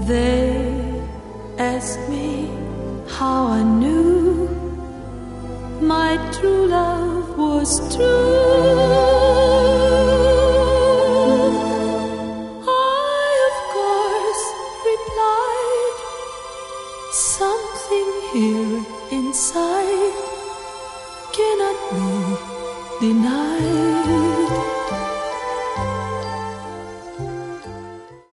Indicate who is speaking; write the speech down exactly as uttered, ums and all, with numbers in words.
Speaker 1: They ask me how I knew my true love was true. I, of course, replied, something here inside cannot be denied.